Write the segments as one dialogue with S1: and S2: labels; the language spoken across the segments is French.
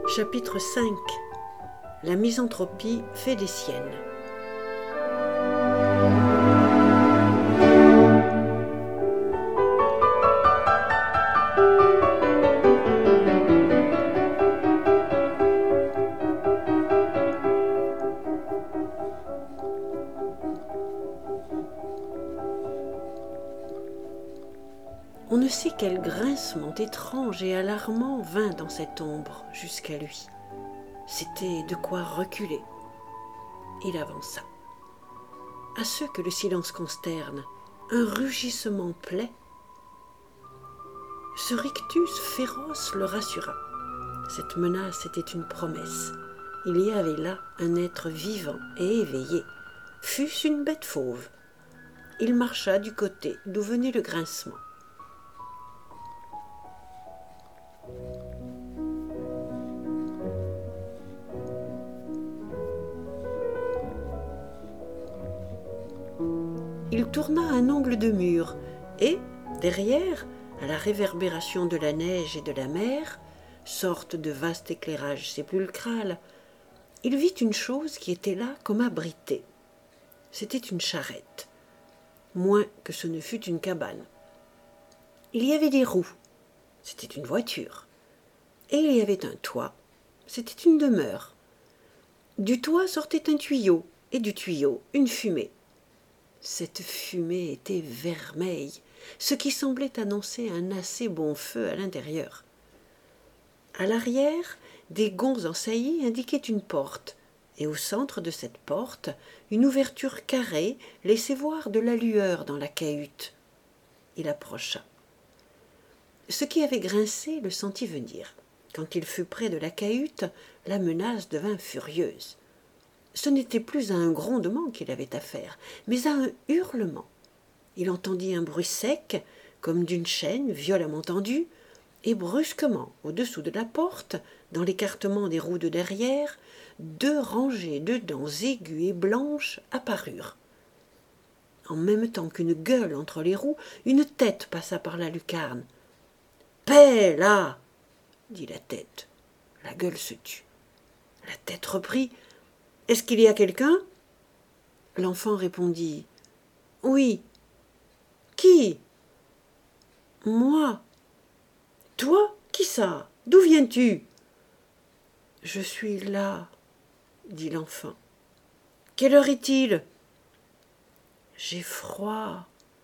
S1: Chapitre 5. La misanthropie fait des siennes. On ne sait quel grincement étrange et alarmant vint dans cette ombre jusqu'à lui. C'était de quoi reculer. Il avança. À ceux que le silence consterne, un rugissement plaît. Ce rictus féroce le rassura. Cette menace était une promesse. Il y avait là un être vivant et éveillé, fût-ce une bête fauve. Il marcha du côté d'où venait le grincement. Il tourna un angle de mur et, derrière, à la réverbération de la neige et de la mer, sorte de vaste éclairage sépulcral, il vit une chose qui était là comme abritée. C'était une charrette, moins que ce ne fût une cabane. Il y avait des roues, c'était une voiture, et il y avait un toit, c'était une demeure. Du toit sortait un tuyau, et du tuyau une fumée. Cette fumée était vermeille, ce qui semblait annoncer un assez bon feu à l'intérieur. À l'arrière, des gonds en saillie indiquaient une porte, et au centre de cette porte, une ouverture carrée laissait voir de la lueur dans la cahute. Il approcha. Ce qui avait grincé le sentit venir. Quand il fut près de la cahute, la menace devint furieuse. Ce n'était plus à un grondement qu'il avait affaire, mais à un hurlement. Il entendit un bruit sec, comme d'une chaîne violemment tendue, et brusquement, au-dessous de la porte, dans l'écartement des roues de derrière, 2 rangées de dents aiguës et blanches apparurent. En même temps qu'une gueule entre les roues, une tête passa par la lucarne. « Paix, là !» dit la tête. La gueule se tut. La tête reprit. « Est-ce qu'il y a quelqu'un » L'enfant répondit. « Oui. »« Qui ?»« Moi. »« Toi ? Qui ça ? D'où viens-tu » ?« Je suis là, » dit l'enfant. « Quelle heure est-il » ?« J'ai froid. »«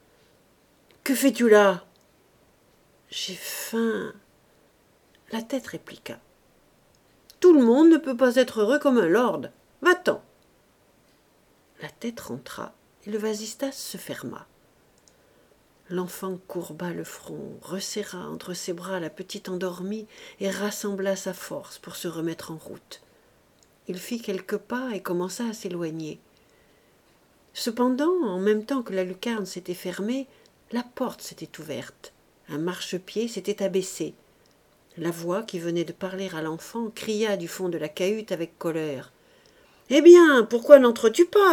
S1: Que fais-tu là ?»« J'ai faim. » La tête répliqua. « Tout le monde ne peut pas être heureux comme un lord. Va-t'en. » La tête rentra et le vasistas se ferma. L'enfant courba le front, resserra entre ses bras la petite endormie et rassembla sa force pour se remettre en route. Il fit quelques pas et commença à s'éloigner. Cependant, en même temps que la lucarne s'était fermée, la porte s'était ouverte. Un marchepied s'était abaissé. La voix qui venait de parler à l'enfant cria du fond de la cahute avec colère. « Eh bien, pourquoi n'entres-tu pas »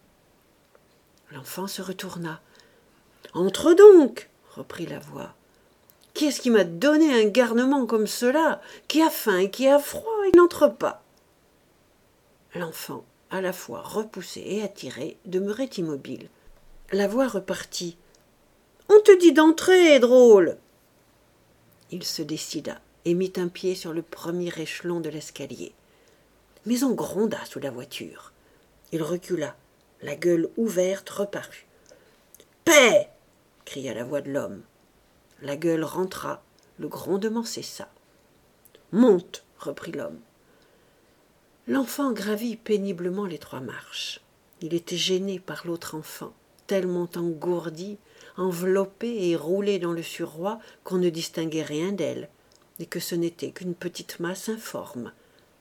S1: L'enfant se retourna. « Entre donc » reprit la voix. « Qui est-ce qui m'a donné un garnement comme cela, qui a faim et qui a froid, et n'entre pas » L'enfant, à la fois repoussé et attiré, demeurait immobile. La voix repartit. « On te dit d'entrer, drôle !» Il se décida et mit un pied sur le premier échelon de l'escalier. Mais on gronda sous la voiture. Il recula. La gueule ouverte reparut. « Paix !» cria la voix de l'homme. La gueule rentra. Le grondement cessa. « Monte !» reprit l'homme. L'enfant gravit péniblement les 3 marches. Il était gêné par l'autre enfant, tellement engourdi, enveloppée et roulée dans le suroît qu'on ne distinguait rien d'elle, et que ce n'était qu'une petite masse informe.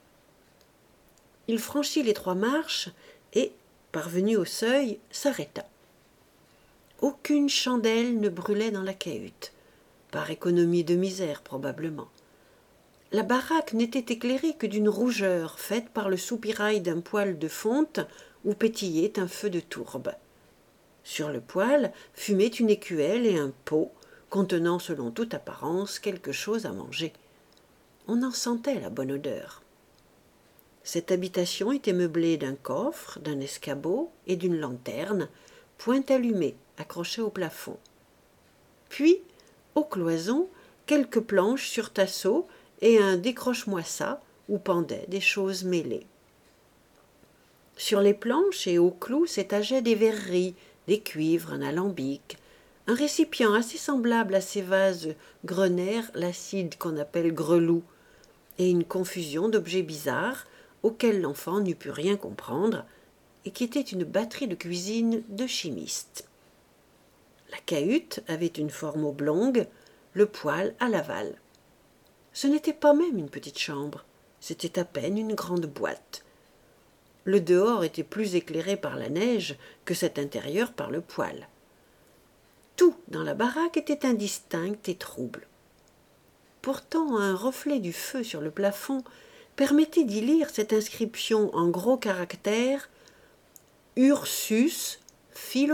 S1: Il franchit les 3 marches et, parvenu au seuil, s'arrêta. Aucune chandelle ne brûlait dans la cahute, par économie de misère probablement. La baraque n'était éclairée que d'une rougeur faite par le soupirail d'un poêle de fonte où pétillait un feu de tourbe. Sur le poêle fumaient une écuelle et un pot, contenant selon toute apparence quelque chose à manger. On en sentait la bonne odeur. Cette habitation était meublée d'un coffre, d'un escabeau et d'une lanterne, point allumée, accrochée au plafond. Puis, aux cloisons, quelques planches sur tasseau et un décroche-moi-ça où pendaient des choses mêlées. Sur les planches et aux clous s'étageaient des verreries, des cuivres, un alambic, un récipient assez semblable à ces vases grenaires l'acide qu'on appelle grelou, et une confusion d'objets bizarres auxquels l'enfant n'eût pu rien comprendre et qui était une batterie de cuisine de chimiste. La cahute avait une forme oblongue, le poêle à l'aval. Ce n'était pas même une petite chambre, c'était à peine une grande boîte. Le dehors était plus éclairé par la neige que cet intérieur par le poêle. Tout dans la baraque était indistinct et trouble. Pourtant, un reflet du feu sur le plafond permettait d'y lire cette inscription en gros caractères « Ursus, philosophe ».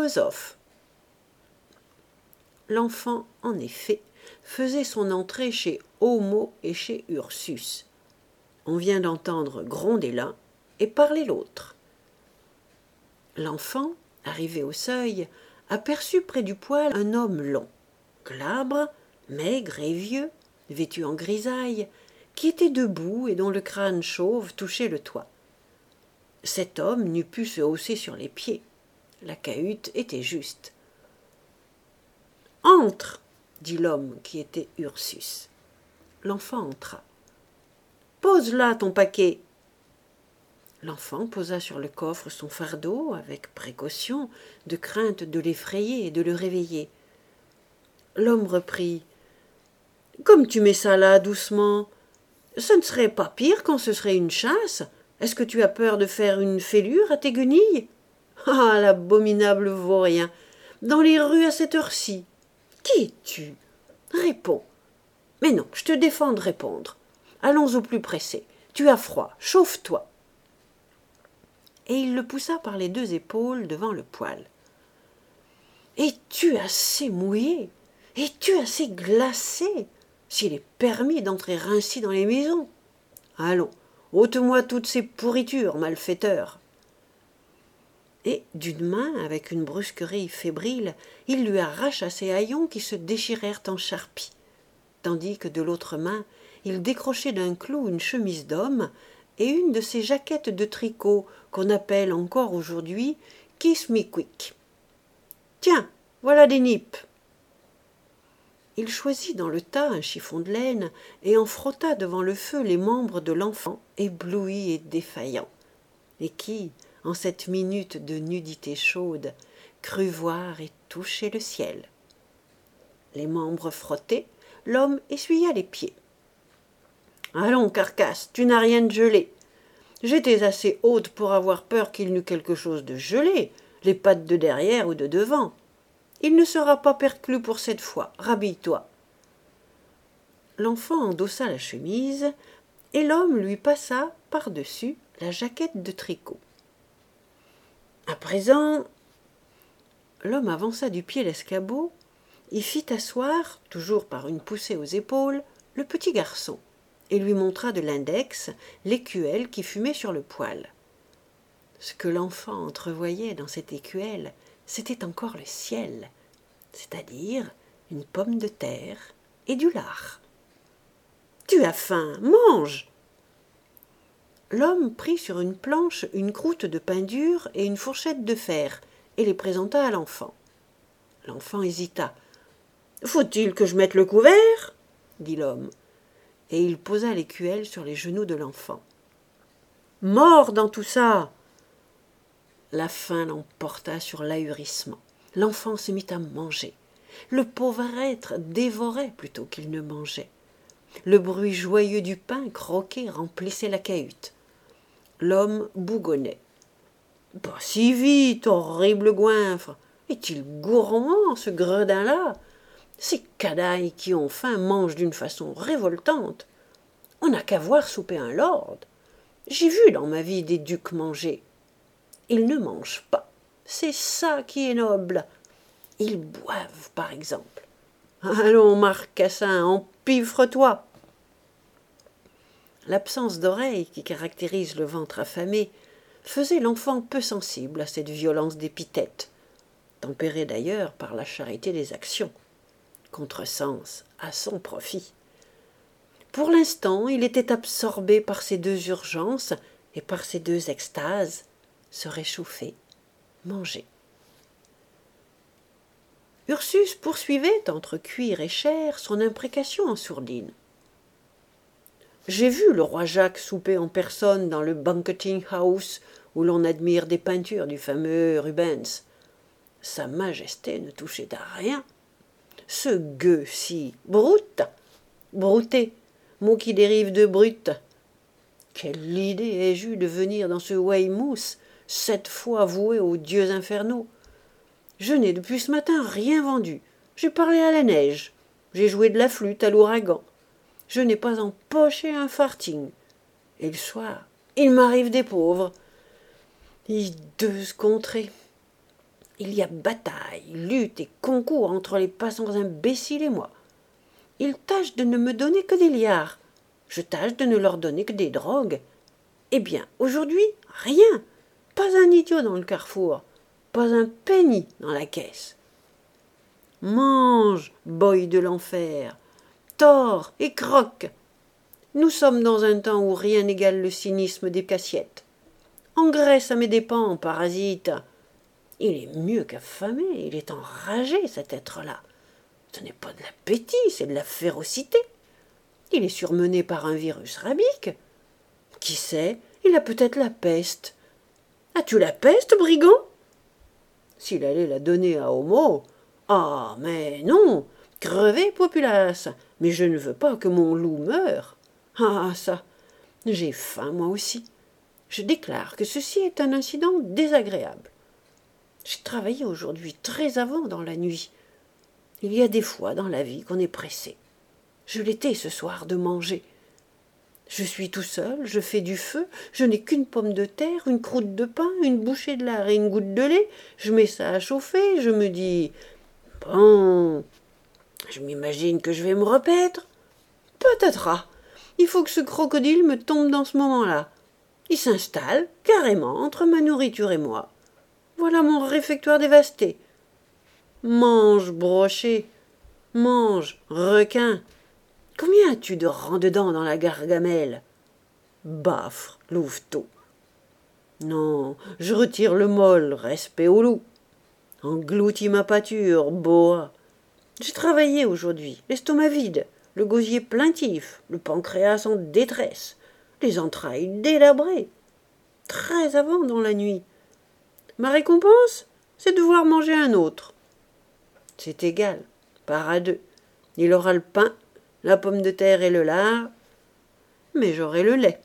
S1: L'enfant, en effet, faisait son entrée chez Homo et chez Ursus. On vient d'entendre gronder l'un et parler l'autre. L'enfant, arrivé au seuil, aperçut près du poêle un homme long, glabre, maigre et vieux, vêtu en grisaille, qui était debout et dont le crâne chauve touchait le toit. Cet homme n'eût pu se hausser sur les pieds. La cahute était juste. « Entre !» dit l'homme qui était Ursus. L'enfant entra. « Pose là ton paquet !» L'enfant posa sur le coffre son fardeau avec précaution, de crainte de l'effrayer et de le réveiller. L'homme reprit. « Comme tu mets ça là doucement, ce ne serait pas pire quand ce serait une chasse. Est-ce que tu as peur de faire une fêlure à tes guenilles? Ah, l'abominable vaurien! Dans les rues à cette heure-ci. Qui es-tu? Réponds. Mais non, je te défends de répondre. Allons au plus pressé. Tu as froid, chauffe-toi. » Et il le poussa par les 2 épaules devant le poêle. « Es-tu assez mouillé? Es-tu assez glacé? S'il est permis d'entrer ainsi dans les maisons. Allons, ôte-moi toutes ces pourritures, malfaiteur. » Et d'une main, avec une brusquerie fébrile, il lui arracha ses haillons qui se déchirèrent en charpie, tandis que de l'autre main, il décrochait d'un clou une chemise d'homme et une de ces jaquettes de tricot qu'on appelle encore aujourd'hui « Kiss me quick ». « Tiens, voilà des nippes !» Il choisit dans le tas un chiffon de laine et en frotta devant le feu les membres de l'enfant ébloui et défaillant, et qui, en cette minute de nudité chaude, crut voir et toucher le ciel. Les membres frottés, l'homme essuya les pieds. « Allons, carcasse, tu n'as rien de gelé. J'étais assez haute pour avoir peur qu'il n'eût quelque chose de gelé, les pattes de derrière ou de devant. Il ne sera pas perclus pour cette fois, rhabille-toi. » L'enfant endossa la chemise, et l'homme lui passa par-dessus la jaquette de tricot. « À présent… » L'homme avança du pied l'escabeau, y fit asseoir, toujours par une poussée aux épaules, le petit garçon, et lui montra de l'index l'écuelle qui fumait sur le poêle. Ce que l'enfant entrevoyait dans cette écuelle, c'était encore le ciel, c'est-à-dire une pomme de terre et du lard. « Tu as faim, mange !» L'homme prit sur une planche une croûte de pain dur et une fourchette de fer et les présenta à l'enfant. L'enfant hésita. « Faut-il que je mette le couvert ?» dit l'homme, et il posa l'écuelle sur les genoux de l'enfant. « Mort dans tout ça !» La faim l'emporta sur l'ahurissement. L'enfant se mit à manger. Le pauvre être dévorait plutôt qu'il ne mangeait. Le bruit joyeux du pain croqué remplissait la cahute. L'homme bougonnait. « Pas si vite, horrible goinfre! Est-il gourmand, ce gredin-là? Ces canailles qui ont faim mangent d'une façon révoltante. On n'a qu'à voir souper un lord. J'ai vu dans ma vie des ducs manger. Ils ne mangent pas. C'est ça qui est noble. Ils boivent, par exemple. Allons, Marcassin, empiffre-toi. » L'absence d'oreilles qui caractérise le ventre affamé faisait l'enfant peu sensible à cette violence d'épithète, tempérée d'ailleurs par la charité des actions, contresens à son profit. Pour l'instant, il était absorbé par ces deux urgences et par ces deux extases, se réchauffer, manger. Ursus poursuivait, entre cuir et chair, son imprécation en sourdine. J'ai vu le roi Jacques souper en personne dans le banqueting house où l'on admire des peintures du fameux Rubens. Sa Majesté ne touchait à rien. Ce gueux-ci, brute, brouté, mot qui dérive de brute. Quelle idée ai-je eue de venir dans ce Weymouth, 7 fois voué aux dieux infernaux. Je n'ai depuis ce matin rien vendu. J'ai parlé à la neige. J'ai joué de la flûte à l'ouragan. Je n'ai pas empoché un farthing. Et le soir, il m'arrive des pauvres. Hideuse contrée. Il y a bataille, lutte et concours entre les passants imbéciles et moi. Ils tâchent de ne me donner que des liards. Je tâche de ne leur donner que des drogues. Eh bien, aujourd'hui, rien. Pas un idiot dans le carrefour. Pas un penny dans la caisse. Mange, boy de l'enfer. Tors et croque. Nous sommes dans un temps où rien n'égale le cynisme des cassiettes. Engraisse à mes dépens, parasite. Il est mieux qu'affamé, il est enragé, cet être-là. Ce n'est pas de l'appétit, c'est de la férocité. Il est surmené par un virus rabique. Qui sait, il a peut-être la peste. As-tu la peste, brigand? S'il allait la donner à Homo. Ah, mais non, crevez, populace, mais je ne veux pas que mon loup meure. Ah, ça, j'ai faim, moi aussi. Je déclare que ceci est un incident désagréable. J'ai travaillé aujourd'hui très avant dans la nuit. Il y a des fois dans la vie qu'on est pressé. Je l'étais ce soir de manger. Je suis tout seul, je fais du feu, je n'ai qu'une pomme de terre, une croûte de pain, une bouchée de lard et une goutte de lait. Je mets ça à chauffer, je me dis « Bon, je m'imagine que je vais me repaître. Patatras, il faut que ce crocodile me tombe dans ce moment-là. Il s'installe, carrément, entre ma nourriture et moi. Voilà mon réfectoire dévasté. Mange, brochet, mange, requin. Combien as-tu de rangs-dedans dans la gargamelle? Baffre, louveteau. Non, je retire le molle, respect au loup. Engloutis ma pâture, boa. J'ai travaillé aujourd'hui, l'estomac vide, le gosier plaintif, le pancréas en détresse, les entrailles délabrées. Très avant dans la nuit. Ma récompense, c'est de devoir manger un autre. C'est égal, part à deux. Il aura le pain, la pomme de terre et le lard, mais j'aurai le lait.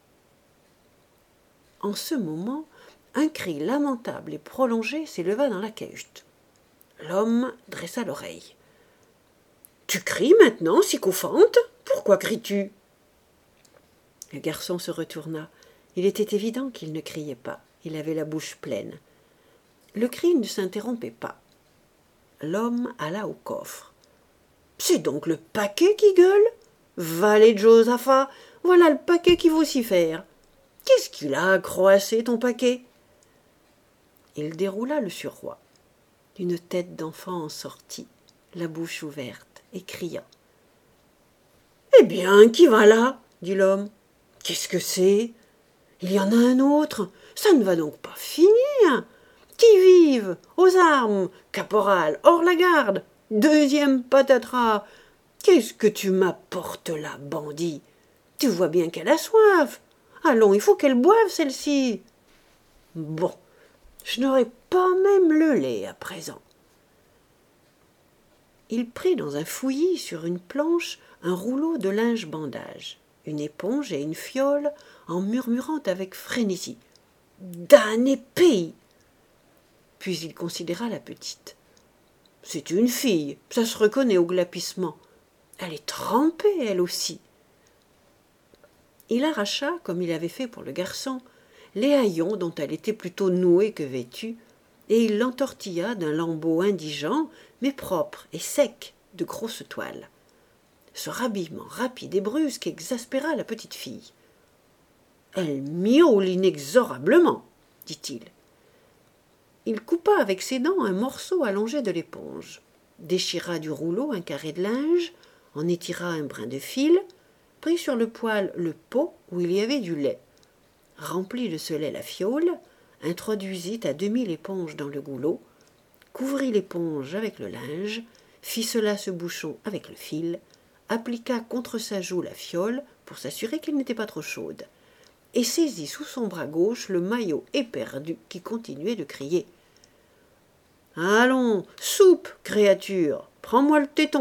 S1: En ce moment, un cri lamentable et prolongé s'éleva dans la cahute. L'homme dressa l'oreille. « Tu cries maintenant, sycophante? Pourquoi cries-tu » Le garçon se retourna. Il était évident qu'il ne criait pas. Il avait la bouche pleine. Le cri ne s'interrompait pas. L'homme alla au coffre. « C'est donc le paquet qui gueule? Valet de Josaphat, voilà le paquet qui vocifère. Qu'est-ce qu'il a à croasser, ton paquet ?» Il déroula le surroi. Une tête d'enfant en sortit, la bouche ouverte, et cria. « Eh bien, qui va là ?» dit l'homme. « Qu'est-ce que c'est? Il y en a un autre, ça ne va donc pas finir. Qui vive, aux armes, caporal, hors la garde, deuxième patatras. Qu'est-ce que tu m'apportes là, bandit? Tu vois bien qu'elle a soif. Allons, il faut qu'elle boive, celle-ci. Bon, je n'aurai pas même le lait à présent. » Il prit dans un fouillis sur une planche un rouleau de linge bandage, une éponge et une fiole, en murmurant avec frénésie. « Damné pays !» Puis il considéra la petite. « C'est une fille, ça se reconnaît au glapissement. Elle est trempée, elle aussi. » Il arracha, comme il avait fait pour le garçon, les haillons dont elle était plutôt nouée que vêtue, et il l'entortilla d'un lambeau indigent, mais propre et sec, de grosse toile. Ce rhabillement rapide et brusque exaspéra la petite fille. « Elle miaule inexorablement, dit-il. Il coupa avec ses dents un morceau allongé de l'éponge, déchira du rouleau un carré de linge, en étira un brin de fil, prit sur le poêle le pot où il y avait du lait, remplit de ce lait la fiole, introduisit à demi l'éponge dans le goulot, couvrit l'éponge avec le linge, ficela ce bouchon avec le fil, appliqua contre sa joue la fiole pour s'assurer qu'elle n'était pas trop chaude, et saisit sous son bras gauche le maillot éperdu qui continuait de crier. « Allons, soupe, créature, prends-moi le téton !»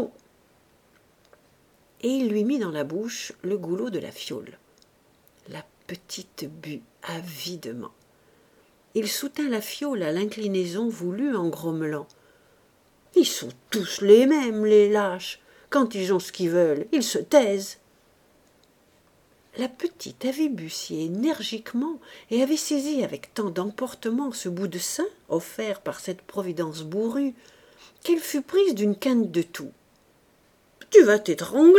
S1: Et il lui mit dans la bouche le goulot de la fiole. La petite but avidement. Il soutint la fiole à l'inclinaison voulue en grommelant. « Ils sont tous les mêmes, les lâches. Quand ils ont ce qu'ils veulent, ils se taisent. » La petite avait bu si énergiquement et avait saisi avec tant d'emportement ce bout de sein offert par cette providence bourrue qu'elle fut prise d'une quinte de toux. « Tu vas t'étrangler !»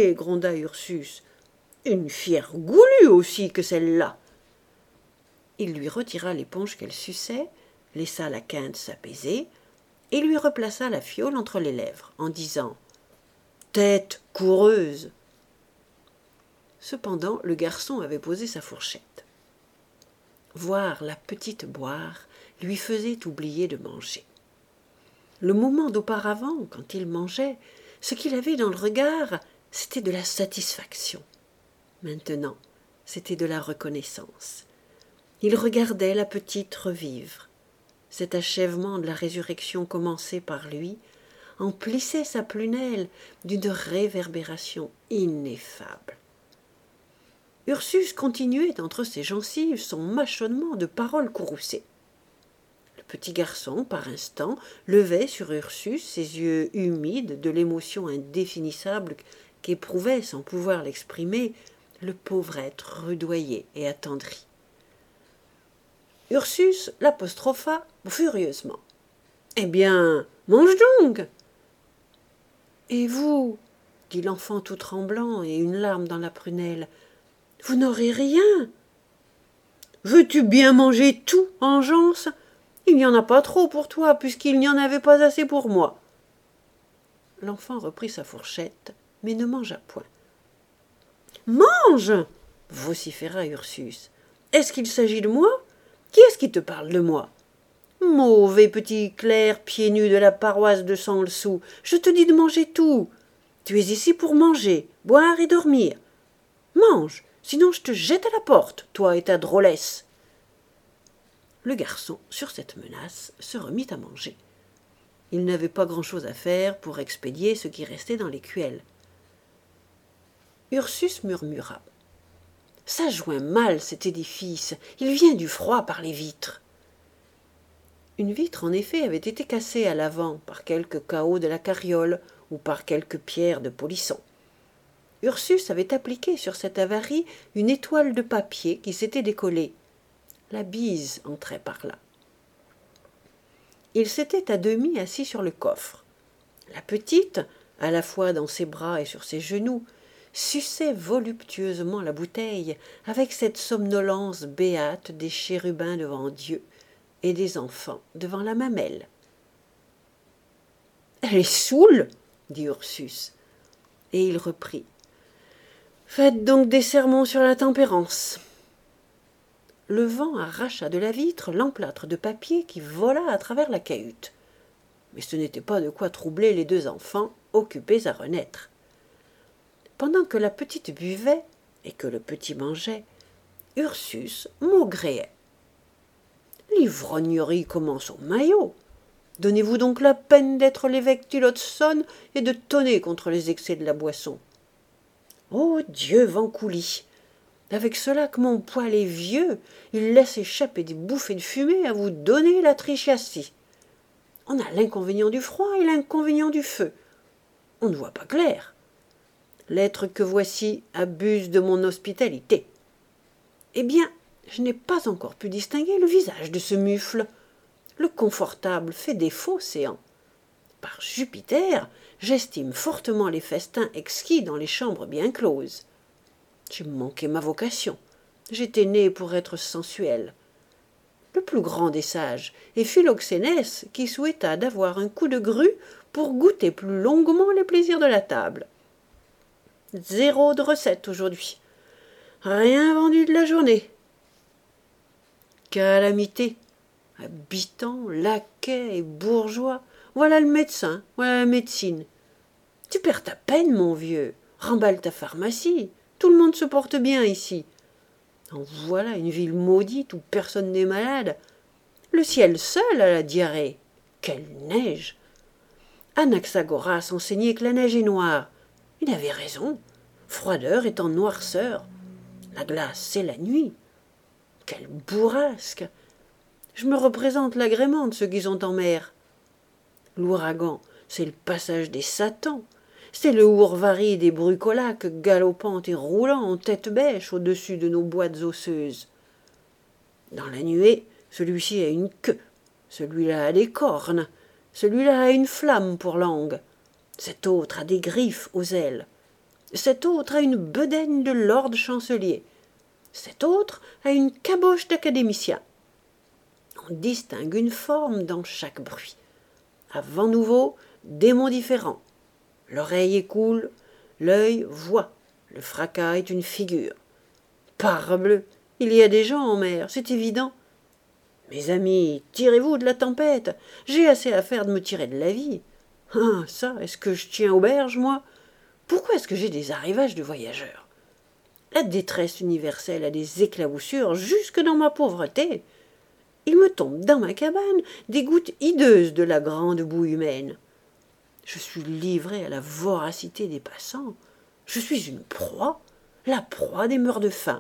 S1: gronda Ursus. « Une fière goulue aussi que celle-là !» Il lui retira l'éponge qu'elle suçait, laissa la quinte s'apaiser et lui replaça la fiole entre les lèvres en disant « Tête coureuse !» Cependant, le garçon avait posé sa fourchette. Voir la petite boire lui faisait oublier de manger. Le moment d'auparavant, quand il mangeait, ce qu'il avait dans le regard, c'était de la satisfaction. Maintenant, c'était de la reconnaissance. Il regardait la petite revivre. Cet achèvement de la résurrection commencée par lui emplissait sa prunelle d'une réverbération ineffable. Ursus continuait entre ses gencives son mâchonnement de paroles courroucées. Le petit garçon, par instants, levait sur Ursus ses yeux humides de l'émotion indéfinissable qu'éprouvait, sans pouvoir l'exprimer, le pauvre être rudoyé et attendri. Ursus l'apostropha furieusement. « Eh bien, mange donc !»« Et vous, dit l'enfant tout tremblant et une larme dans la prunelle, vous n'aurez rien. Veux-tu bien manger tout, Engeance ? Il n'y en a pas trop pour toi, puisqu'il n'y en avait pas assez pour moi. L'enfant reprit sa fourchette, mais ne mangea point. Mange ! Vociféra Ursus. Est-ce qu'il s'agit de moi ? Qui est-ce qui te parle de moi ? Mauvais petit clerc pieds nus de la paroisse de Sanlsou, je te dis de manger tout. Tu es ici pour manger, boire et dormir. Mange, sinon je te jette à la porte, toi et ta drôlesse. Le garçon, sur cette menace, se remit à manger. Il n'avait pas grand-chose à faire pour expédier ce qui restait dans l'écuelle. Ursus murmura. « Ça joint mal, cet édifice. Il vient du froid par les vitres. » Une vitre, en effet, avait été cassée à l'avant par quelque chaos de la carriole ou par quelque pierre de polisson. Ursus avait appliqué sur cette avarie une étoile de papier qui s'était décollée. La bise entrait par là. Il s'était à demi assis sur le coffre. La petite, à la fois dans ses bras et sur ses genoux, suçait voluptueusement la bouteille avec cette somnolence béate des chérubins devant Dieu et des enfants devant la mamelle. « Elle est saoule, dit Ursus, et il reprit. « Faites donc des sermons sur la tempérance. » Le vent arracha de la vitre l'emplâtre de papier qui vola à travers la cahute. Mais ce n'était pas de quoi troubler les deux enfants, occupés à renaître. Pendant que la petite buvait et que le petit mangeait, Ursus maugréait. « L'ivrognerie commence au maillot. Donnez-vous donc la peine d'être l'évêque Tillotson et de tonner contre les excès de la boisson. Ô Dieu Vancouli ! Avec cela que mon poil est vieux, il laisse échapper des bouffées de fumée à vous donner la trichiatie. On a l'inconvénient du froid et l'inconvénient du feu. On ne voit pas clair. L'être que voici abuse de mon hospitalité. Eh bien, je n'ai pas encore pu distinguer le visage de ce mufle. Le confortable fait défaut, séant. Par Jupiter, j'estime fortement les festins exquis dans les chambres bien closes. J'ai manqué ma vocation. J'étais né pour être sensuel. Le plus grand des sages est Philoxénès, qui souhaita d'avoir un coup de grue pour goûter plus longuement les plaisirs de la table. 0 de recette aujourd'hui. Rien vendu de la journée. Calamité. Habitants, laquais et bourgeois, voilà le médecin, voilà la médecine. Tu perds ta peine, mon vieux. Remballe ta pharmacie. Tout le monde se porte bien ici. En voilà une ville maudite où personne n'est malade. Le ciel seul a la diarrhée. Quelle neige! Anaxagoras enseignait que la neige est noire. Il avait raison. Froideur étant noirceur. La glace, c'est la nuit. Quelle bourrasque! Je me représente l'agrément de ceux qui sont en mer. L'ouragan, c'est le passage des satans. C'est le hourvari des brucolaques galopant et roulant en tête bêche au-dessus de nos boîtes osseuses. Dans la nuée, celui-ci a une queue, celui-là a des cornes, celui-là a une flamme pour langue, cet autre a des griffes aux ailes, cet autre a une bedaine de lord chancelier, cet autre a une caboche d'académicien. On distingue une forme dans chaque bruit. À vent nouveau, démon différent. L'oreille écoule, l'œil voit, le fracas est une figure. Parbleu, il y a des gens en mer, c'est évident. Mes amis, tirez-vous de la tempête, j'ai assez à faire de me tirer de la vie. Ah, ça, est-ce que je tiens auberge, moi? Pourquoi est-ce que j'ai des arrivages de voyageurs? La détresse universelle a des éclaboussures jusque dans ma pauvreté. Il me tombe dans ma cabane des gouttes hideuses de la grande boue humaine. Je suis livré à la voracité des passants. Je suis une proie, la proie des meurs de faim.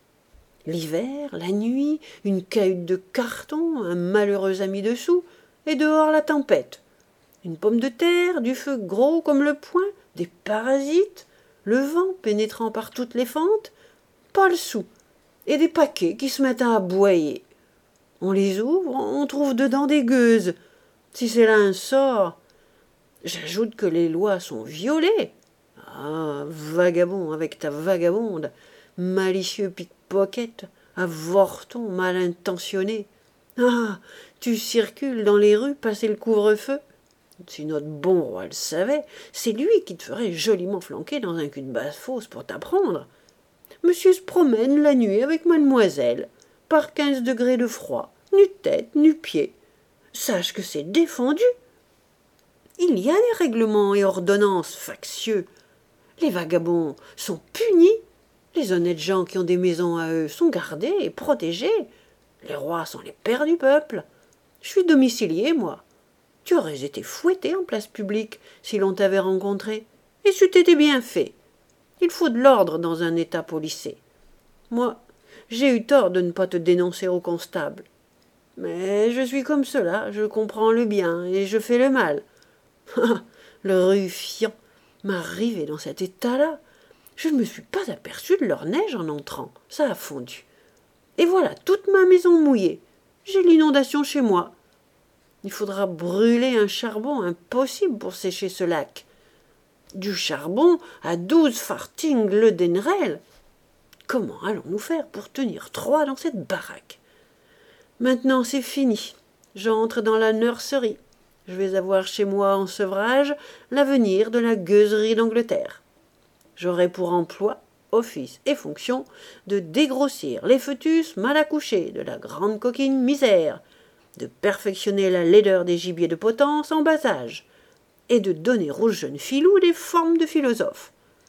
S1: L'hiver, la nuit, une cahute de carton, un malheureux ami dessous, et dehors la tempête. Une pomme de terre, du feu gros comme le poing, des parasites, le vent pénétrant par toutes les fentes, pas le sou, et des paquets qui se mettent à aboyer. On les ouvre, on trouve dedans des gueuses. Si c'est là un sort. J'ajoute que les lois sont violées. Ah, vagabond avec ta vagabonde, malicieux pickpocket, avorton mal intentionné. Ah, tu circules dans les rues passer le couvre-feu. Si notre bon roi le savait, c'est lui qui te ferait joliment flanquer dans un cul de basse-fosse pour t'apprendre. Monsieur se promène la nuit avec mademoiselle, par 15 degrés de froid, nu-tête, nu-pied. Sache que c'est défendu. Il y a des règlements et ordonnances factieux. Les vagabonds sont punis. Les honnêtes gens qui ont des maisons à eux sont gardés et protégés. Les rois sont les pères du peuple. Je suis domicilié, moi. Tu aurais été fouetté en place publique si l'on t'avait rencontré. Et c'eût été bien fait. Il faut de l'ordre dans un état policé. Moi, j'ai eu tort de ne pas te dénoncer au constable. Mais je suis comme cela, je comprends le bien et je fais le mal. Ah, le ruffian m'a arrivé dans cet état-là. Je ne me suis pas aperçu de leur neige en entrant. Ça a fondu. Et voilà toute ma maison mouillée. J'ai l'inondation chez moi. Il faudra brûler un charbon impossible pour sécher ce lac. Du charbon à 12 farthings le denrel. Comment allons-nous faire pour tenir 3 dans cette baraque? Maintenant c'est fini. J'entre dans la nurserie. Je vais avoir chez moi en sevrage l'avenir de la gueuserie d'Angleterre. J'aurai pour emploi, office et fonction de dégrossir les fœtus mal accouchés de la grande coquine misère, de perfectionner la laideur des gibiers de potence en bas âge, et de donner aux jeunes filous des formes de philosophes.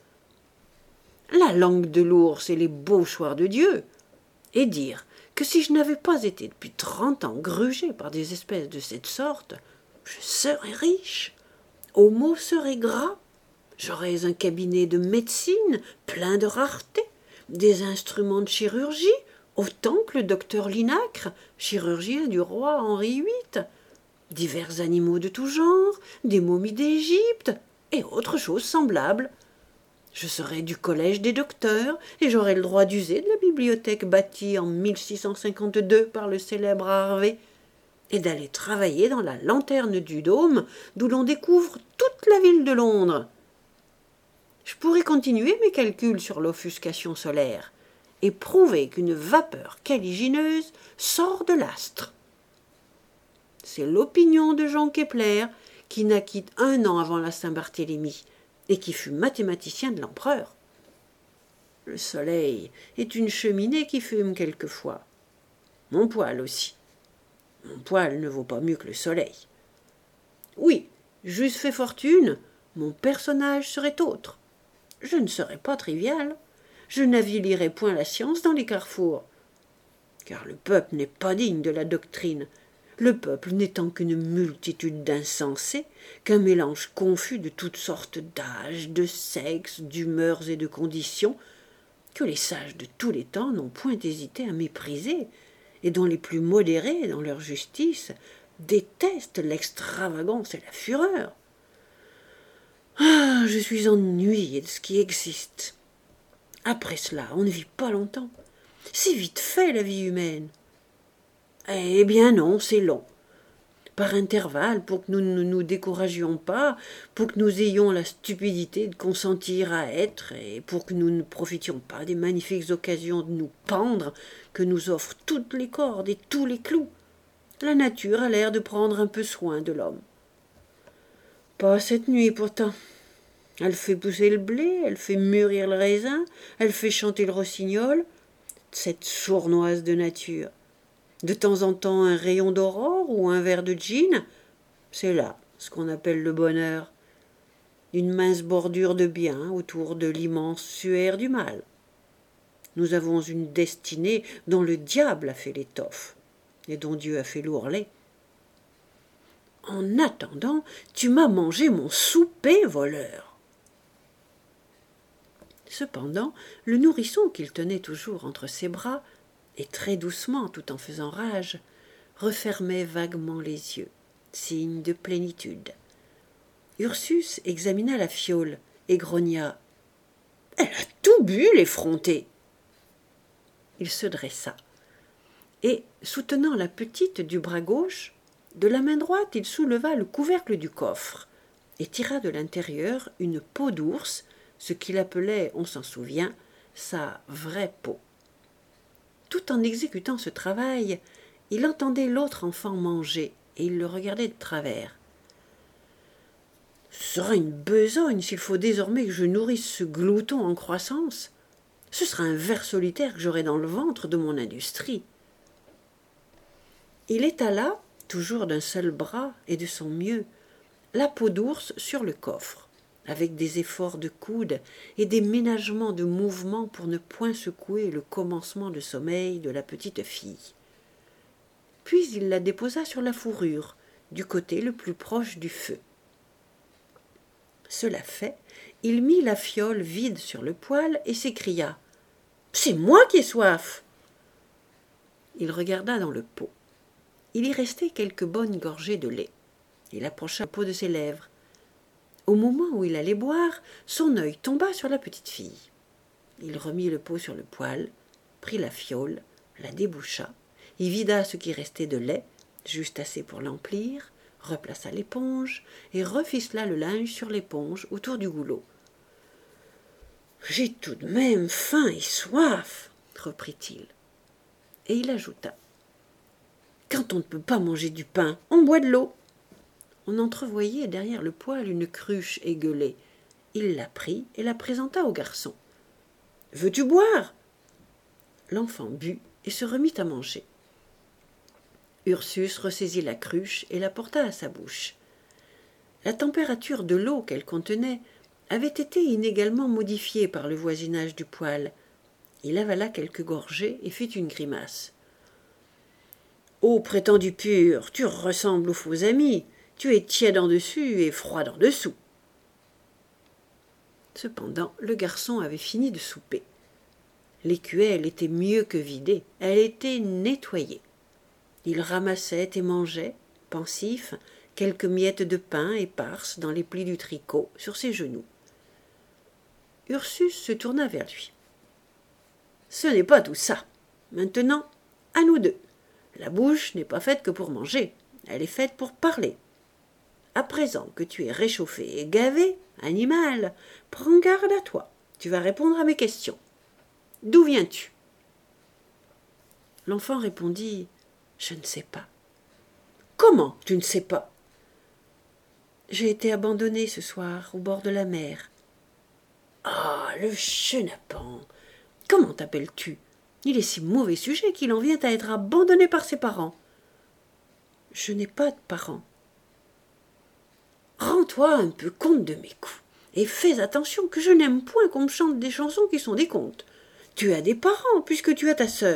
S1: La langue de l'ours et les beauchoirs de Dieu, et dire que si je n'avais pas été depuis 30 ans grugé par des espèces de cette sorte, je serais riche, Homo serait gras, j'aurais un cabinet de médecine plein de raretés, des instruments de chirurgie, autant que le docteur Linacre, chirurgien du roi Henri VIII, divers animaux de tout genre, des momies d'Égypte, et autres choses semblables. Je serais du collège des docteurs, et j'aurais le droit d'user de la bibliothèque bâtie en 1652 par le célèbre Harvey. et d'aller travailler dans la lanterne du dôme, d'où l'on découvre toute la ville de Londres. Je pourrais continuer mes calculs sur l'offuscation solaire et prouver qu'une vapeur caligineuse sort de l'astre. C'est l'opinion de Jean Kepler, qui naquit 1 an avant la Saint-Barthélemy et qui fut mathématicien de l'empereur. Le soleil est une cheminée qui fume quelquefois. Mon poil aussi. Mon poil ne vaut pas mieux que le soleil. Oui, j'eusse fait fortune, mon personnage serait autre. Je ne serais pas trivial. Je n'avilerais point la science dans les carrefours. Car le peuple n'est pas digne de la doctrine. Le peuple n'étant qu'une multitude d'insensés, qu'un mélange confus de toutes sortes d'âges, de sexes, d'humeurs et de conditions, que les sages de tous les temps n'ont point hésité à mépriser, et dont les plus modérés dans leur justice détestent l'extravagance et la fureur. Ah, je suis ennuyé de ce qui existe. Après cela, on ne vit pas longtemps. C'est vite fait, la vie humaine. Eh bien non, c'est long. Par intervalles, pour que nous ne nous découragions pas, pour que nous ayons la stupidité de consentir à être, et pour que nous ne profitions pas des magnifiques occasions de nous pendre que nous offrent toutes les cordes et tous les clous. La nature a l'air de prendre un peu soin de l'homme. Pas cette nuit pourtant. Elle fait pousser le blé, elle fait mûrir le raisin, elle fait chanter le rossignol, cette sournoise de nature. De temps en temps un rayon d'aurore ou un verre de gin, c'est là ce qu'on appelle le bonheur. Une mince bordure de bien autour de l'immense suaire du mal. Nous avons une destinée dont le diable a fait l'étoffe et dont Dieu a fait l'ourlet. En attendant, tu m'as mangé mon souper, voleur. Cependant, le nourrisson qu'il tenait toujours entre ses bras, et très doucement, tout en faisant rage, refermait vaguement les yeux, signe de plénitude. Ursus examina la fiole et grogna. « Elle a tout bu, l'effrontée !» Il se dressa, et, soutenant la petite du bras gauche, de la main droite il souleva le couvercle du coffre, et tira de l'intérieur une peau d'ours, ce qu'il appelait, on s'en souvient, sa vraie peau. Tout en exécutant ce travail, il entendait l'autre enfant manger, et il le regardait de travers. « Ce sera une besogne s'il faut désormais que je nourrisse ce glouton en croissance. Ce sera un ver solitaire que j'aurai dans le ventre de mon industrie. » Il étala, toujours d'un seul bras et de son mieux, la peau d'ours sur le coffre, avec des efforts de coude et des ménagements de mouvements pour ne point secouer le commencement de sommeil de la petite fille. Puis il la déposa sur la fourrure, du côté le plus proche du feu. Cela fait, il mit la fiole vide sur le poêle et s'écria « C'est moi qui ai soif !» Il regarda dans le pot. Il y restait quelques bonnes gorgées de lait. Il approcha le pot de ses lèvres. Au moment où il allait boire, son œil tomba sur la petite fille. Il remit le pot sur le poêle, prit la fiole, la déboucha, y vida ce qui restait de lait, juste assez pour l'emplir, replaça l'éponge et reficela le linge sur l'éponge autour du goulot. « J'ai tout de même faim et soif, » reprit-il. Et il ajouta. Quand on ne peut pas manger du pain, on boit de l'eau. On entrevoyait derrière le poêle une cruche égueulée. Il la prit et la présenta au garçon. « Veux-tu boire ?» L'enfant but et se remit à manger. Ursus ressaisit la cruche et la porta à sa bouche. La température de l'eau qu'elle contenait avait été inégalement modifiée par le voisinage du poêle. Il avala quelques gorgées et fit une grimace. « Ô prétendu pur, tu ressembles aux faux amis. Tu es tiède en dessus et froid en dessous. » Cependant, le garçon avait fini de souper. L'écuelle était mieux que vidée, elle était nettoyée. Il ramassait et mangeait, pensif, quelques miettes de pain éparses dans les plis du tricot sur ses genoux. Ursus se tourna vers lui. « Ce n'est pas tout ça. Maintenant, à nous deux. La bouche n'est pas faite que pour manger, elle est faite pour parler. À présent que tu es réchauffé et gavé, animal, prends garde à toi, tu vas répondre à mes questions. D'où viens-tu ? L'enfant répondit « Je ne sais pas. »« Comment tu ne sais pas ?»« J'ai été abandonné ce soir au bord de la mer. »« Ah, le chenapan ! Comment t'appelles-tu ? Il est si mauvais sujet qu'il en vient à être abandonné par ses parents. »« Je n'ai pas de parents. »« Rends-toi un peu compte de mes coups, et fais attention que je n'aime point qu'on me chante des chansons qui sont des contes. Tu as des parents, puisque tu as ta sœur. »«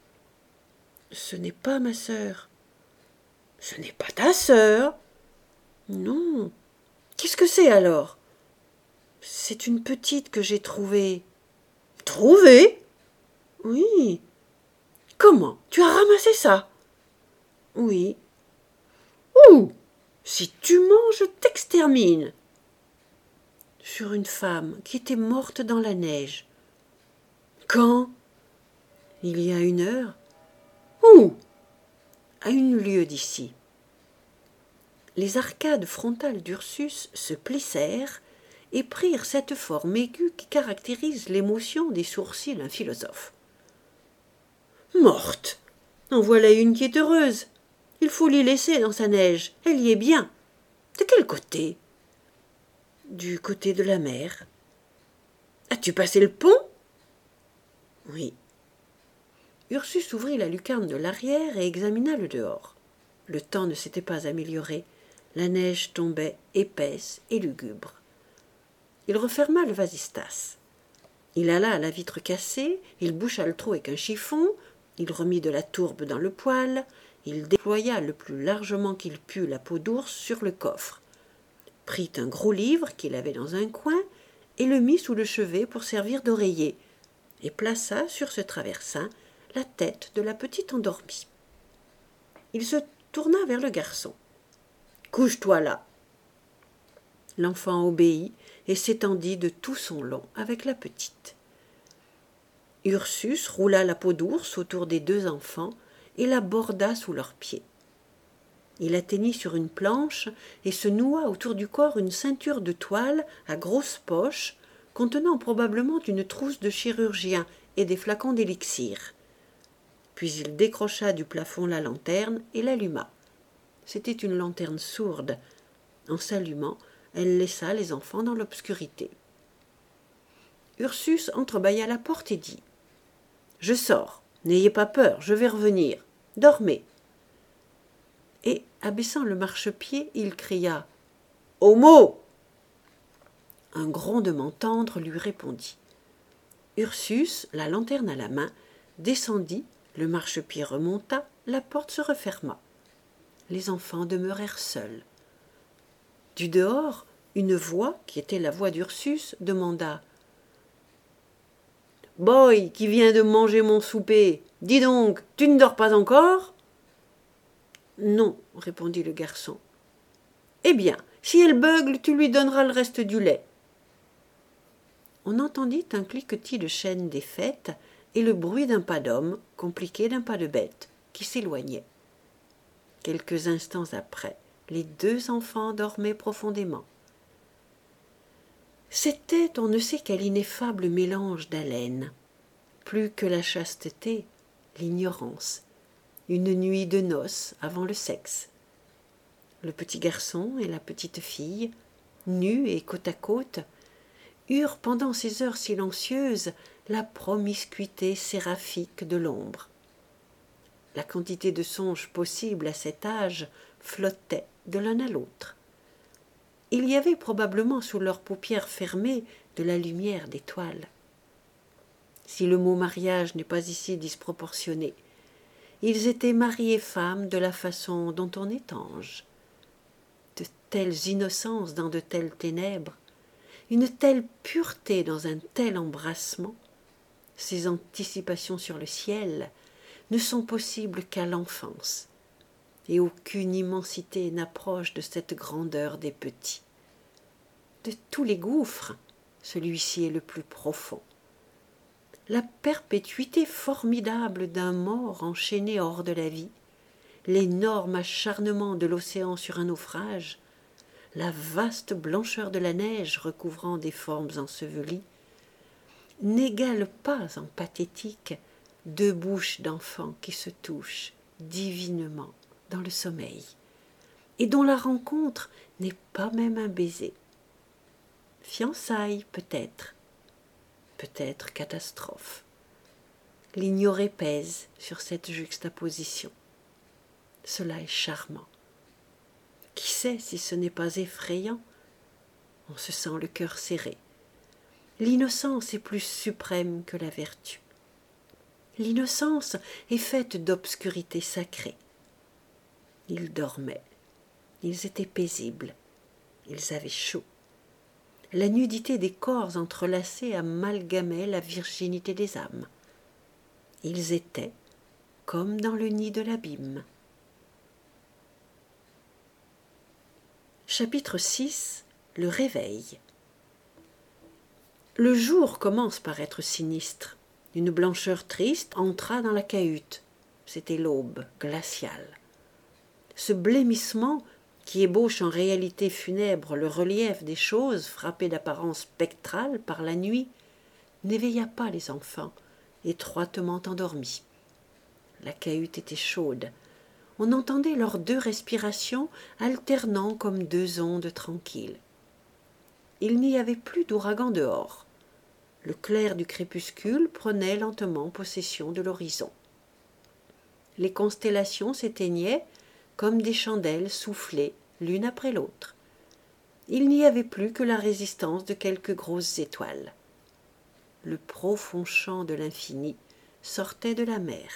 S1: Ce n'est pas ma sœur. »« Ce n'est pas ta sœur. »« Non. Qu'est-ce que c'est alors ? » ?»« C'est une petite que j'ai trouvée. »« Trouvée ? » ?»« Oui. »« Comment ? Tu as ramassé ça ? » ?»« Oui. »« Où ? Si tu manges, je t'extermine. » »« Sur une femme qui était morte dans la neige. »« Quand ? » ?»« Il y a 1 heure. »« Où ? » ?»« À 1 lieue d'ici. » Les arcades frontales d'Ursus se plissèrent et prirent cette forme aiguë qui caractérise l'émotion des sourcils d'un philosophe. « Morte ! En voilà une qui est heureuse. Il faut l'y laisser dans sa neige. Elle y est bien. De quel côté ? » ?»« Du côté de la mer. »« As-tu passé le pont ? » ?»« Oui. » Ursus ouvrit la lucarne de l'arrière et examina le dehors. Le temps ne s'était pas amélioré. La neige tombait épaisse et lugubre. Il referma le vasistas. Il alla à la vitre cassée, il boucha le trou avec un chiffon, il remit de la tourbe dans le poêle, il déploya le plus largement qu'il put la peau d'ours sur le coffre, prit un gros livre qu'il avait dans un coin et le mit sous le chevet pour servir d'oreiller, et plaça sur ce traversin la tête de la petite endormie. Il se tourna vers le garçon. « Couche-toi là. » L'enfant obéit et s'étendit de tout son long avec la petite. Ursus roula la peau d'ours autour des 2 enfants et la borda sous leurs pieds. Il atteignit sur une planche et se noua autour du corps une ceinture de toile à grosses poches contenant probablement une trousse de chirurgien et des flacons d'élixir. Puis il décrocha du plafond la lanterne et l'alluma. C'était une lanterne sourde. En s'allumant, elle laissa les enfants dans l'obscurité. Ursus entrebâilla la porte et dit « Je sors, n'ayez pas peur, je vais revenir. Dormez. » Et, abaissant le marchepied, il cria « Homo !» Un grondement tendre lui répondit. Ursus, la lanterne à la main, descendit, le marchepied remonta, la porte se referma. Les enfants demeurèrent seuls. Du dehors, une voix, qui était la voix d'Ursus, demanda « Boy, qui vient de manger mon souper, dis donc, tu ne dors pas encore ?»« Non, » répondit le garçon. « Eh bien, si elle beugle, tu lui donneras le reste du lait. » On entendit un cliquetis de chaînes défaites et le bruit d'un pas d'homme, compliqué d'un pas de bête, qui s'éloignait. Quelques instants après, les 2 enfants dormaient profondément. C'était on ne sait quel ineffable mélange d'haleine, plus que la chasteté, l'ignorance, une nuit de noces avant le sexe. Le petit garçon et la petite fille, nus et côte à côte, eurent pendant ces heures silencieuses la promiscuité séraphique de l'ombre. La quantité de songes possibles à cet âge flottait de l'un à l'autre. Il y avait probablement sous leurs paupières fermées de la lumière d'étoiles. Si le mot mariage n'est pas ici disproportionné, ils étaient mari et femme de la façon dont on est ange. De telles innocences dans de telles ténèbres, une telle pureté dans un tel embrassement, ces anticipations sur le ciel ne sont possibles qu'à l'enfance, et aucune immensité n'approche de cette grandeur des petits. De tous les gouffres, celui-ci est le plus profond. la perpétuité formidable d'un mort enchaîné hors de la vie, l'énorme acharnement de l'océan sur un naufrage, la vaste blancheur de la neige recouvrant des formes ensevelies, n'égalent pas en pathétique deux bouches d'enfants qui se touchent divinement dans le sommeil, et dont la rencontre n'est pas même un baiser. Fiançailles peut-être, peut-être catastrophe. L'ignoré pèse sur cette juxtaposition. Cela est charmant. Qui sait si ce n'est pas effrayant? On se sent le cœur serré. L'innocence est plus suprême que la vertu. L'innocence est faite d'obscurité sacrée. Ils dormaient. Ils étaient paisibles. Ils avaient chaud. La nudité des corps entrelacés amalgamait la virginité des âmes. Ils étaient comme dans le nid de l'abîme. Chapitre 6. Le réveil. Le jour commence par être sinistre. Une blancheur triste entra dans la cahute. C'était l'aube glaciale. Ce blêmissement, qui ébauche en réalité funèbre le relief des choses frappées d'apparence spectrale par la nuit, n'éveilla pas les enfants, étroitement endormis. La cahute était chaude. On entendait leurs deux respirations alternant comme deux ondes tranquilles. Il n'y avait plus d'ouragan dehors. Le clair du crépuscule prenait lentement possession de l'horizon. Les constellations s'éteignaient comme des chandelles soufflées l'une après l'autre. Il n'y avait plus que la résistance de quelques grosses étoiles. Le profond chant de l'infini sortait de la mer.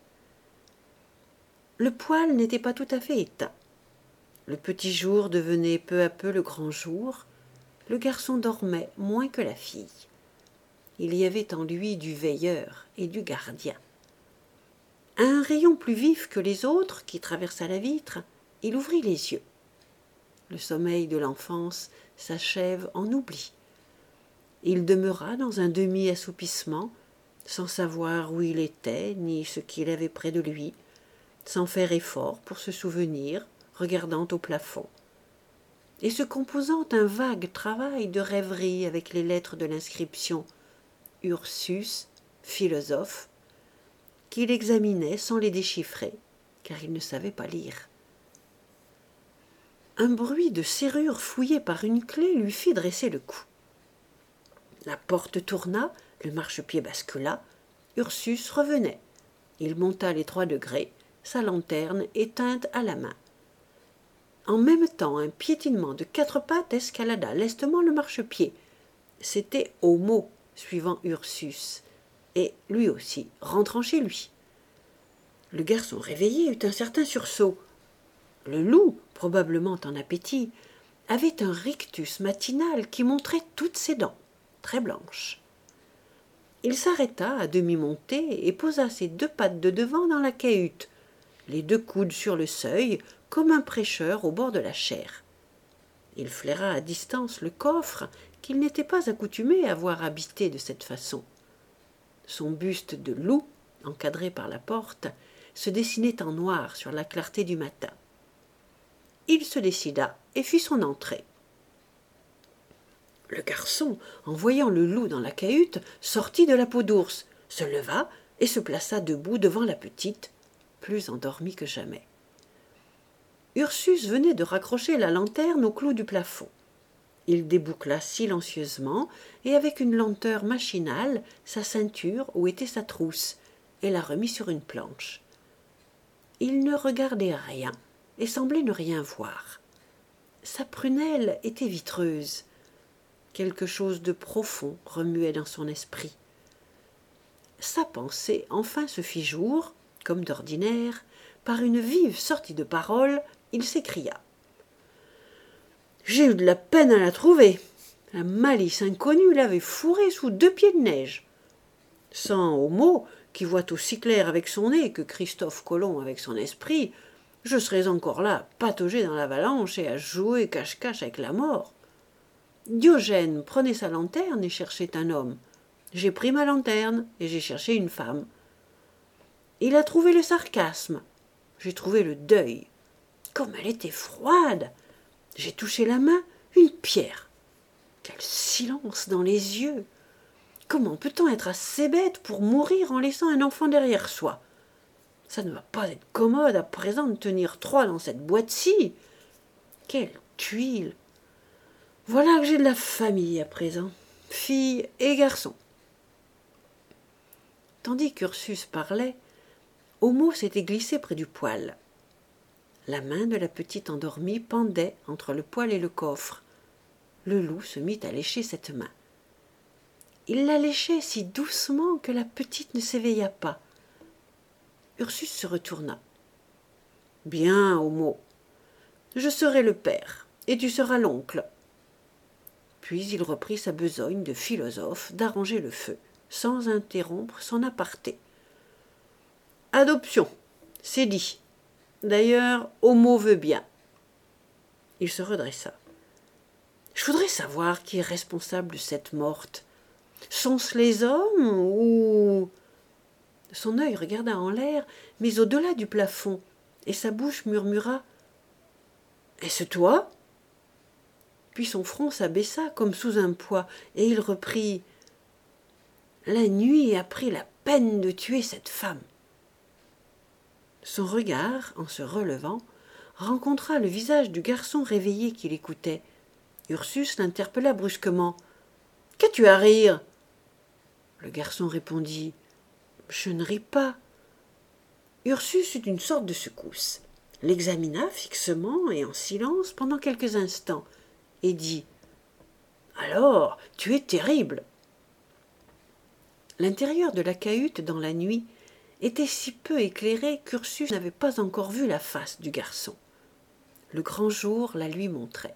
S1: Le poêle n'était pas tout à fait éteint. Le petit jour devenait peu à peu le grand jour. Le garçon dormait moins que la fille. Il y avait en lui du veilleur et du gardien. À un rayon plus vif que les autres qui traversa la vitre, il ouvrit les yeux. Le sommeil de l'enfance s'achève en oubli. Il demeura dans un demi-assoupissement, sans savoir où il était ni ce qu'il avait près de lui, sans faire effort pour se souvenir, regardant au plafond, et se composant un vague travail de rêverie avec les lettres de l'inscription « Ursus, philosophe », qu'il examinait sans les déchiffrer, car il ne savait pas lire. Un bruit de serrure fouillée par une clé lui fit dresser le cou. La porte tourna, le marchepied bascula, Ursus revenait. Il monta les 3 degrés, sa lanterne éteinte à la main. En même temps, un piétinement de 4 pattes escalada lestement le marchepied. C'était Homo, suivant Ursus, et lui aussi, rentrant chez lui. Le garçon réveillé eut un certain sursaut. Le loup, probablement en appétit, avait un rictus matinal qui montrait toutes ses dents, très blanches. Il s'arrêta à demi monté et posa ses 2 pattes de devant dans la cahute, les 2 coudes sur le seuil, comme un prêcheur au bord de la chaire. Il flaira à distance le coffre qu'il n'était pas accoutumé à voir habité de cette façon. Son buste de loup, encadré par la porte, se dessinait en noir sur la clarté du matin. Il se décida et fit son entrée. Le garçon, en voyant le loup dans la cahute, sortit de la peau d'ours, se leva et se plaça debout devant la petite, plus endormie que jamais. Ursus venait de raccrocher la lanterne au clou du plafond. Il déboucla silencieusement et avec une lenteur machinale sa ceinture où était sa trousse et la remit sur une planche. Il ne regardait rien et semblait ne rien voir. Sa prunelle était vitreuse. Quelque chose de profond remuait dans son esprit. Sa pensée enfin se fit jour, comme d'ordinaire, par une vive sortie de parole, il s'écria. « J'ai eu de la peine à la trouver. La malice inconnue l'avait fourrée sous 2 pieds de neige. Sans Homo, qui voit aussi clair avec son nez que Christophe Colomb avec son esprit, je serais encore là, patauger dans l'avalanche et à jouer cache-cache avec la mort. Diogène prenait sa lanterne et cherchait un homme. J'ai pris ma lanterne et j'ai cherché une femme. Il a trouvé le sarcasme. J'ai trouvé le deuil. Comme elle était froide. J'ai touché la main, une pierre. Quel silence dans les yeux. Comment peut-on être assez bête pour mourir en laissant un enfant derrière soi? Ça ne va pas être commode à présent de tenir trois dans cette boîte-ci. Quelle tuile. Voilà que j'ai de la famille à présent, fille et garçon. Tandis qu'Ursus parlait, Homo s'était glissé près du poêle. La main de la petite endormie pendait entre le poêle et le coffre. Le loup se mit à lécher cette main. Il la léchait si doucement que la petite ne s'éveilla pas. Ursus se retourna. « Bien, Homo, je serai le père, et tu seras l'oncle. » Puis il reprit sa besogne de philosophe d'arranger le feu, sans interrompre son aparté. « Adoption, c'est dit. D'ailleurs, Homo veut bien. » Il se redressa. « Je voudrais savoir qui est responsable de cette morte. Sont-ce les hommes ou... » Son œil regarda en l'air, mais au-delà du plafond, et sa bouche murmura « Est-ce toi ?» Puis son front s'abaissa comme sous un poids, et il reprit « La nuit a pris la peine de tuer cette femme. » Son regard, en se relevant, rencontra le visage du garçon réveillé qui l'écoutait. Ursus l'interpella brusquement. « Qu'as-tu à rire ?» Le garçon répondit « Je ne ris pas. » Ursus eut une sorte de secousse, l'examina fixement et en silence pendant quelques instants, et dit « Alors, tu es terrible !» L'intérieur de la cahute dans la nuit était si peu éclairé qu'Ursus n'avait pas encore vu la face du garçon. Le grand jour la lui montrait.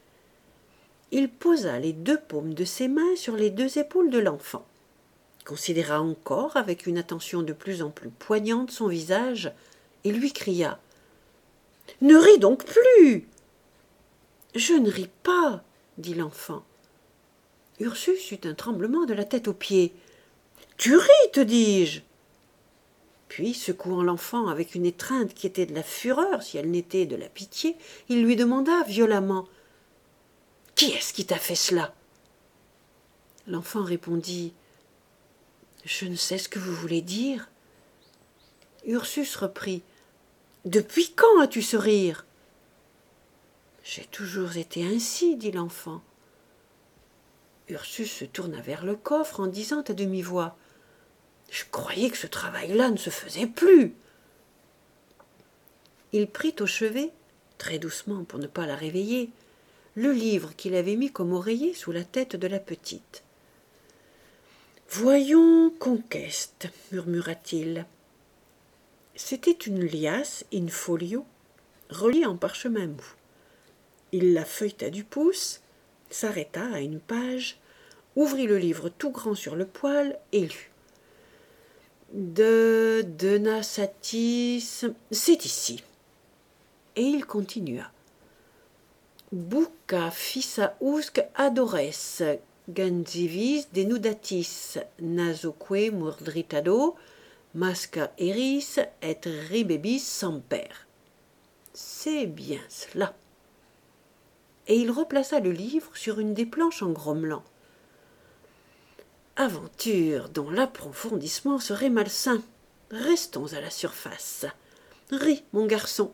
S1: Il posa les deux paumes de ses mains sur les deux épaules de l'enfant, considéra encore avec une attention de plus en plus poignante son visage et lui cria « Ne ris donc plus !»« Je ne ris pas !» dit l'enfant. Ursus eut un tremblement de la tête aux pieds. « Tu ris, te dis-je !» Puis, secouant l'enfant avec une étreinte qui était de la fureur si elle n'était de la pitié, il lui demanda violemment « Qui est-ce qui t'a fait cela ?» L'enfant répondit « Je ne sais ce que vous voulez dire. » Ursus reprit « Depuis quand as-tu ce rire ?»« J'ai toujours été ainsi, » dit l'enfant. Ursus se tourna vers le coffre en disant à demi-voix « Je croyais que ce travail-là ne se faisait plus. » Il prit au chevet, très doucement pour ne pas la réveiller, le livre qu'il avait mis comme oreiller sous la tête de la petite. « Voyons, Conqueste, » murmura-t-il. C'était une liasse in folio, reliée en parchemin mou. Il la feuilleta du pouce, s'arrêta à une page, ouvrit le livre tout grand sur le poêle et lut. De Denasatis, c'est ici. Et il continua. Bucca fissa usque adores, ganzivis denudatis, nasoque murdritado, masca eris et ribebis semper. C'est bien cela. Et il replaça le livre sur une des planches en grommelant. Aventure dont l'approfondissement serait malsain. Restons à la surface. Ris, mon garçon.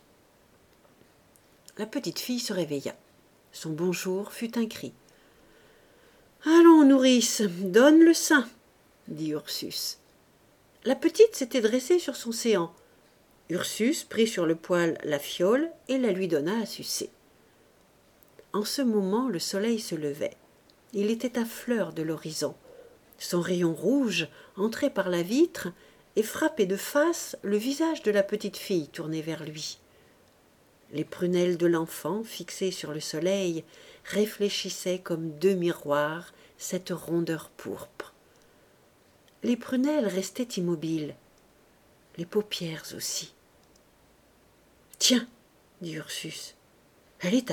S1: La petite fille se réveilla. Son bonjour fut un cri. Allons, nourrice, donne le sein, dit Ursus. La petite s'était dressée sur son séant. Ursus prit sur le poêle la fiole et la lui donna à sucer. En ce moment, le soleil se levait. Il était à fleur de l'horizon. Son rayon rouge entrait par la vitre et frappait de face le visage de la petite fille tournée vers lui. Les prunelles de l'enfant, fixées sur le soleil, réfléchissaient comme deux miroirs cette rondeur pourpre. Les prunelles restaient immobiles, les paupières aussi. « Tiens, dit Ursus, elle est aveugle. »